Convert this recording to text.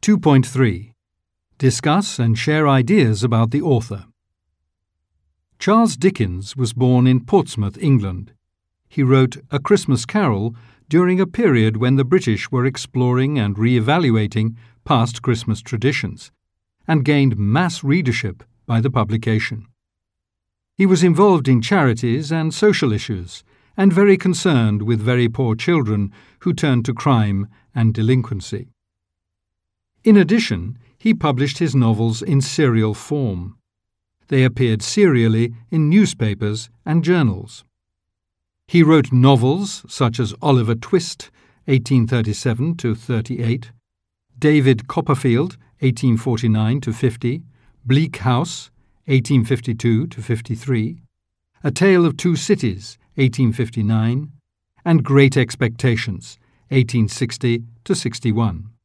2.3. Discuss and share ideas about the author. Charles Dickens was born in Portsmouth, England. He wrote A Christmas Carol during a period when the British were exploring and re-evaluating past Christmas traditions, and gained mass readership by the publication. He was involved in charities and social issues, and very concerned with very poor children who turned to crime and delinquency. In addition, he published his novels in serial form. They appeared serially in newspapers and journals. He wrote novels such as Oliver Twist, 1837–38, David Copperfield, 1849–50, Bleak House, 1852–53, A Tale of Two Cities, 1859, and Great Expectations, 1860–61.